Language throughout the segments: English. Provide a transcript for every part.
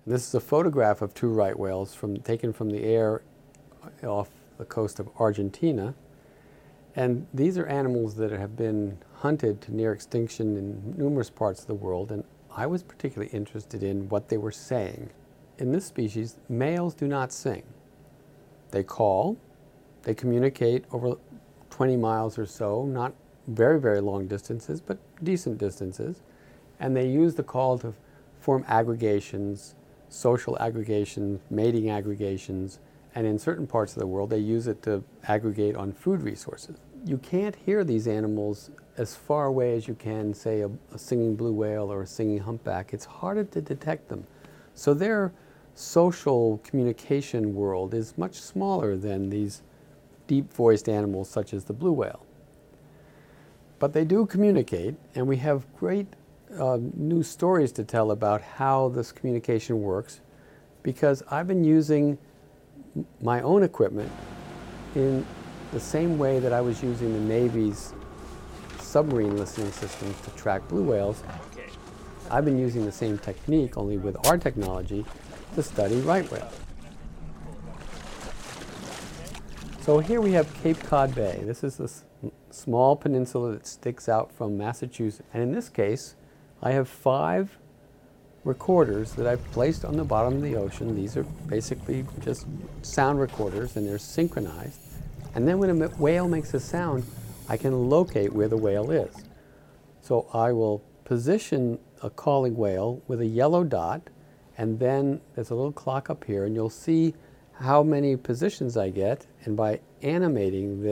This is a photograph of two right whales taken from the air off the coast of Argentina. And these are animals that have been hunted to near extinction in numerous parts of the world, and I was particularly interested in what they were saying. In this species, males do not sing. They call, they communicate over 20 miles or so, not very, very long distances, but decent distances, and they use the call to form aggregations, social aggregations, mating aggregations, and in certain parts of the world, they use it to aggregate on food resources. You can't hear these animals as far away as you can, say, a singing blue whale or a singing humpback. It's harder to detect them. So their social communication world is much smaller than these deep-voiced animals such as the blue whale. But they do communicate, and we have great new stories to tell about how this communication works, because I've been using my own equipment in the same way that I was using the Navy's submarine listening systems to track blue whales. I've been using the same technique, only with our technology, to study right whales. So here we have Cape Cod Bay. This is this small peninsula that sticks out from Massachusetts. And in this case, I have 5 recorders that I've placed on the bottom of the ocean. These are basically just sound recorders, and they're synchronized. And then when a whale makes a sound, I can locate where the whale is. So I will position a calling whale with a yellow dot, and then there's a little clock up here, and you'll see how many positions I get. And by animating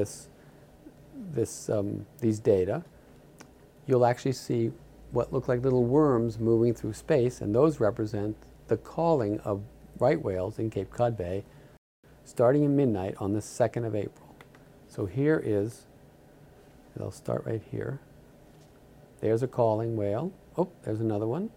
these data, you'll actually see what look like little worms moving through space, and those represent the calling of right whales in Cape Cod Bay starting at midnight on the 2nd of April. So here is, I'll start right here. There's a calling whale. Oh, there's another one.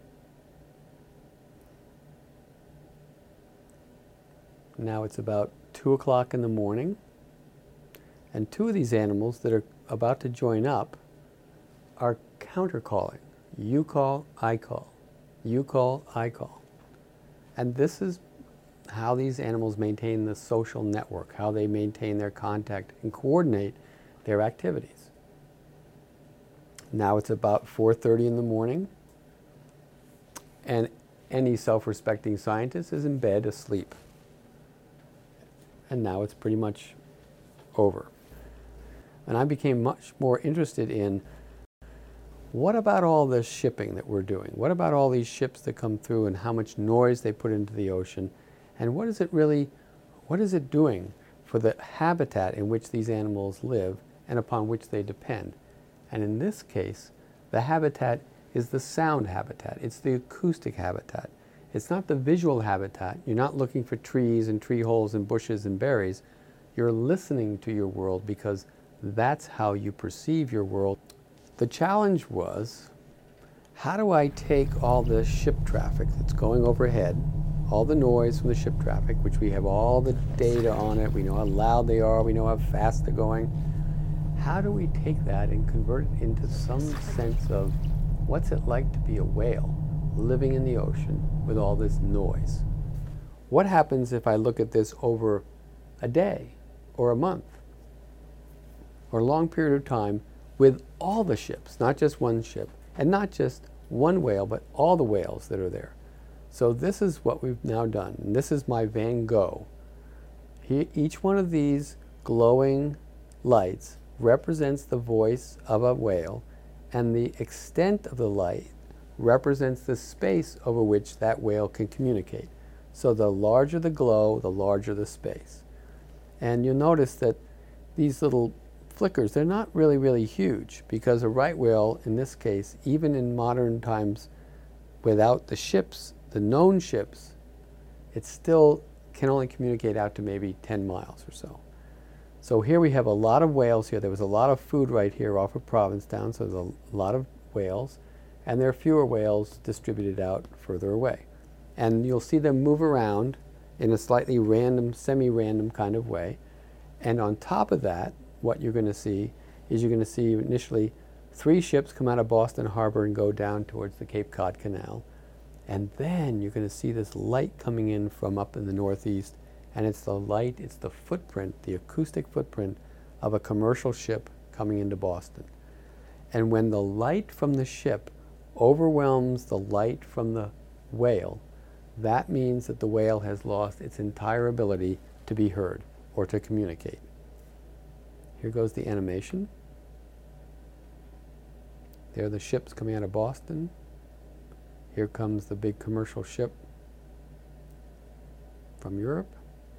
Now it's about 2 o'clock in the morning, and 2 of these animals that are about to join up are counter-calling. You call, I call. You call, I call. And this is how these animals maintain the social network, how they maintain their contact and coordinate their activities. Now it's about 4:30 in the morning, and any self-respecting scientist is in bed asleep. And now it's pretty much over. And I became much more interested in, what about all this shipping that we're doing? What about all these ships that come through and how much noise they put into the ocean? And what is it doing for the habitat in which these animals live and upon which they depend? And in this case, the habitat is the sound habitat. It's the acoustic habitat. It's not the visual habitat. You're not looking for trees and tree holes and bushes and berries. You're listening to your world because that's how you perceive your world. The challenge was, how do I take all the ship traffic that's going overhead, all the noise from the ship traffic, which we have all the data on it, we know how loud they are, we know how fast they're going. How do we take that and convert it into some sense of what's it like to be a whale living in the ocean with all this noise? What happens if I look at this over a day or a month or a long period of time with all the ships, not just one ship, and not just one whale, but all the whales that are there? So this is what we've now done, and this is my Van Gogh. Each one of these glowing lights represents the voice of a whale, and the extent of the light represents the space over which that whale can communicate. So the larger the glow, the larger the space. And you'll notice that these little flickers, they're not really, really huge, because a right whale, in this case, even in modern times, without the ships, the known ships, it still can only communicate out to maybe 10 miles or so. So here we have a lot of whales here. There was a lot of food right here off of Provincetown, so there's a lot of whales, and there are fewer whales distributed out further away. And you'll see them move around in a slightly random, semi-random kind of way. And on top of that, what you're going to see is you're going to see initially 3 ships come out of Boston Harbor and go down towards the Cape Cod Canal. And then you're going to see this light coming in from up in the northeast, and it's the light, it's the footprint, the acoustic footprint of a commercial ship coming into Boston. And when the light from the ship overwhelms the light from the whale, that means that the whale has lost its entire ability to be heard or to communicate. Here goes the animation. There are the ships coming out of Boston. Here comes the big commercial ship from Europe.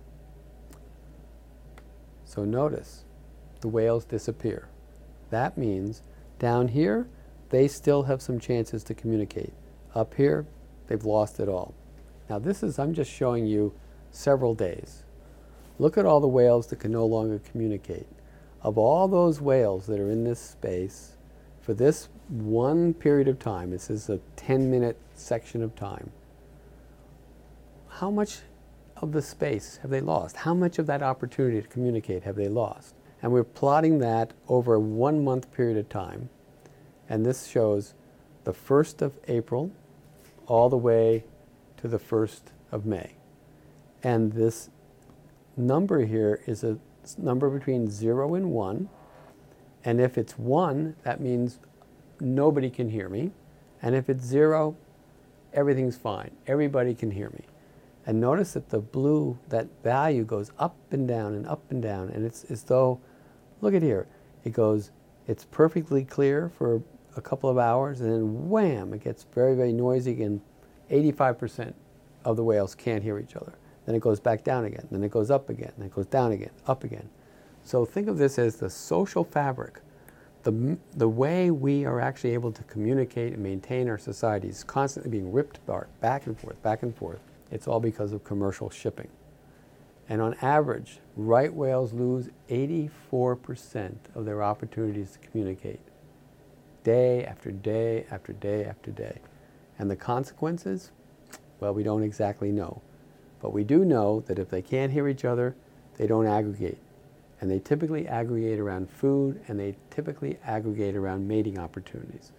So notice, the whales disappear. That means down here, they still have some chances to communicate. Up here, they've lost it all. Now I'm just showing you several days. Look at all the whales that can no longer communicate. Of all those whales that are in this space, for this one period of time, this is a 10-minute section of time, how much of the space have they lost? How much of that opportunity to communicate have they lost? And we're plotting that over a 1-month period of time. And this shows the 1st of April all the way to the 1st of May. And this number here is a number between 0 and 1. And if it's 1, that means nobody can hear me. And if it's 0, everything's fine. Everybody can hear me. And notice that the blue, that value goes up and down and up and down. And it's as though, look at here, it's perfectly clear for a couple of hours, and then wham, it gets very, very noisy, and 85% of the whales can't hear each other. Then it goes back down again, then it goes up again, then it goes down again, up again. So think of this as the social fabric. The way we are actually able to communicate and maintain our society is constantly being ripped apart, back and forth, back and forth. It's all because of commercial shipping. And on average, right whales lose 84% of their opportunities to communicate, day after day after day after day. And the consequences? Well, we don't exactly know. But we do know that if they can't hear each other, they don't aggregate. And they typically aggregate around food, and they typically aggregate around mating opportunities.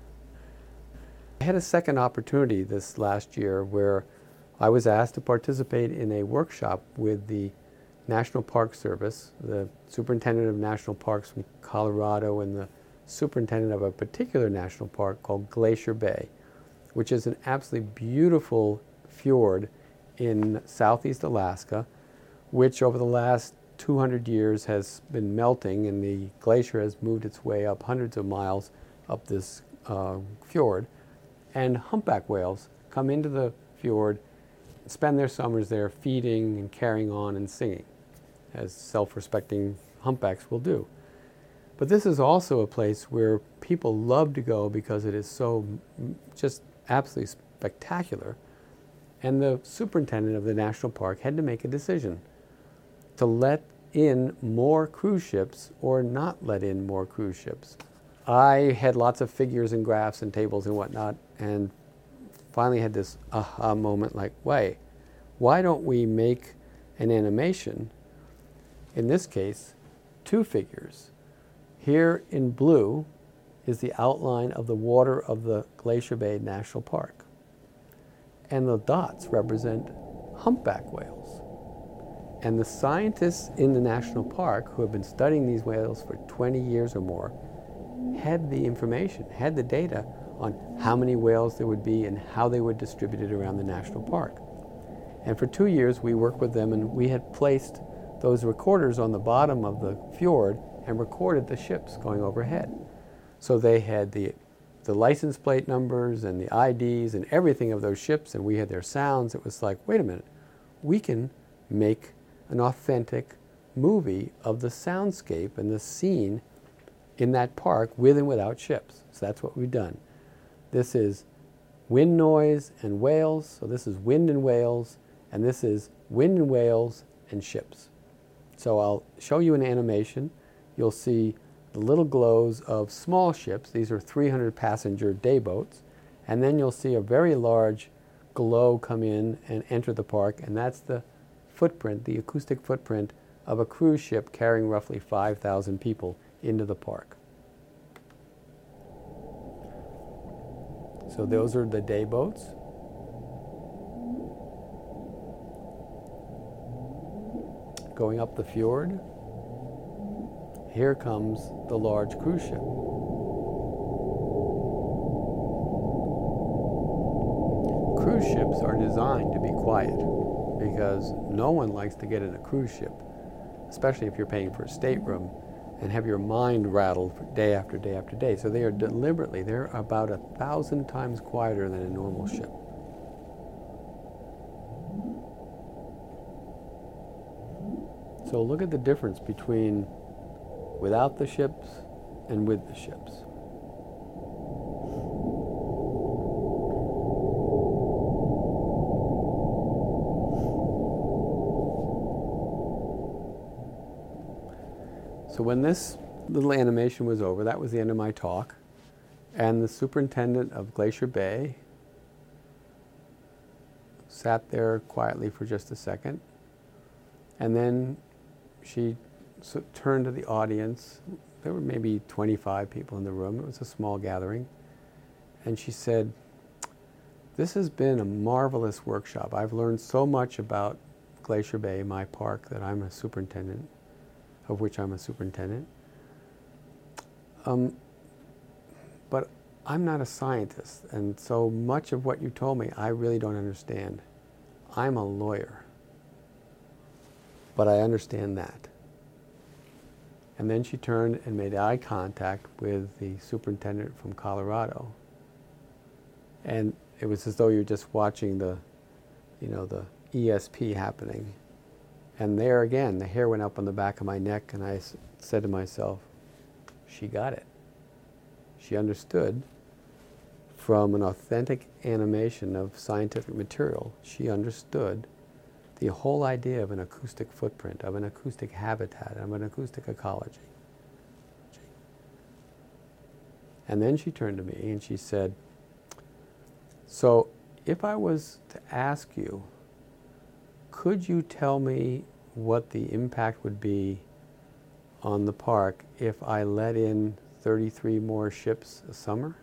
I had a second opportunity this last year where I was asked to participate in a workshop with the National Park Service, the superintendent of national parks from Colorado, and the superintendent of a particular national park called Glacier Bay, which is an absolutely beautiful fjord in southeast Alaska, which over the last 200 years has been melting, and the glacier has moved its way up hundreds of miles up this fjord. And humpback whales come into the fjord, spend their summers there feeding and carrying on and singing, as self-respecting humpbacks will do. But this is also a place where people love to go because it is so just absolutely spectacular. And the superintendent of the national park had to make a decision to let in more cruise ships or not let in more cruise ships. I had lots of figures and graphs and tables and whatnot, and finally had this aha moment like, why don't we make an animation, in this case, 2 figures. Here in blue is the outline of the water of the Glacier Bay National Park. And the dots represent humpback whales. And the scientists in the national park who have been studying these whales for 20 years or more had the information, had the data on how many whales there would be and how they were distributed around the national park. And for 2 years we worked with them, and we had placed those recorders on the bottom of the fjord and recorded the ships going overhead. So they had the license plate numbers and the IDs and everything of those ships, and we had their sounds. It was like, wait a minute, we can make an authentic movie of the soundscape and the scene in that park with and without ships. So that's what we've done. This is wind noise and whales, so this is wind and whales, and this is wind and whales and ships. So I'll show you an animation. You'll see the little glows of small ships. These are 300 passenger day boats. And then you'll see a very large glow come in and enter the park, and that's the footprint, the acoustic footprint of a cruise ship carrying roughly 5,000 people into the park. So those are the day boats. going up the fjord, here comes the large cruise ship. Cruise ships are designed to be quiet because no one likes to get in a cruise ship, especially if you're paying for a stateroom, and have your mind rattled for day after day after day. So they're about 1,000 times quieter than a normal ship. So look at the difference between without the ships and with the ships. So when this little animation was over, that was the end of my talk, and the superintendent of Glacier Bay sat there quietly for just a second, and then she turned to the audience. There were maybe 25 people in the room. It was a small gathering. And she said, "This has been a marvelous workshop. I've learned so much about Glacier Bay, my park, that I'm a superintendent, of which I'm a superintendent. But I'm not a scientist, and so much of what you told me, I really don't understand. I'm a lawyer, but I understand that." And then she turned and made eye contact with the superintendent from Colorado. And it was as though you're just watching the ESP happening. And there again, the hair went up on the back of my neck, and I said to myself, she got it. She understood from an authentic animation of scientific material. She understood the whole idea of an acoustic footprint, of an acoustic habitat, of an acoustic ecology. And then she turned to me and she said, "So if I was to ask you, could you tell me what the impact would be on the park if I let in 33 more ships a summer?"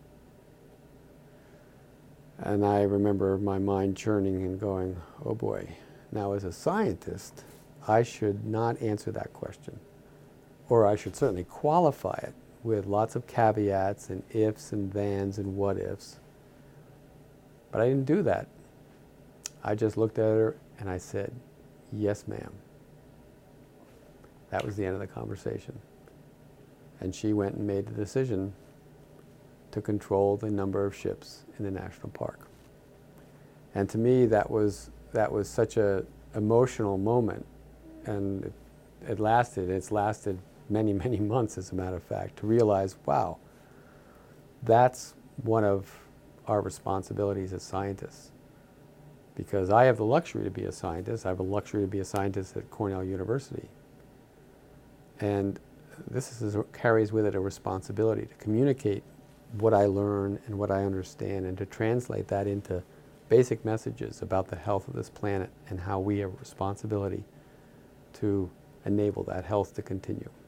And I remember my mind churning and going, oh boy. Now as a scientist, I should not answer that question. Or I should certainly qualify it with lots of caveats and ifs and thans and what ifs. But I didn't do that. I just looked at her and I said, "Yes, ma'am." That was the end of the conversation. And she went and made the decision to control the number of ships in the national park. And to me, that was such a emotional moment, and it's lasted many, many months, as a matter of fact, to realize, wow, that's one of our responsibilities as scientists. Because I have the luxury to be a scientist. I have the luxury to be a scientist at Cornell University. And this carries with it a responsibility to communicate what I learn and what I understand, and to translate that into basic messages about the health of this planet and how we have a responsibility to enable that health to continue.